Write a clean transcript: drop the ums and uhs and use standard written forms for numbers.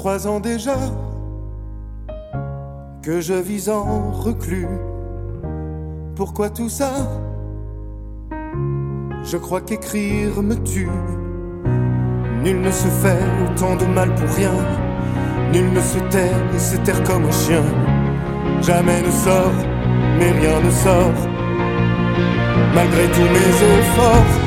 3 ans déjà que je vis en reclus. Pourquoi tout ça? Je crois qu'écrire me tue. Nul ne se fait autant de mal pour rien. Nul ne se tait et se terre comme un chien. Jamais ne sort, mais rien ne sort. Malgré tous mes efforts,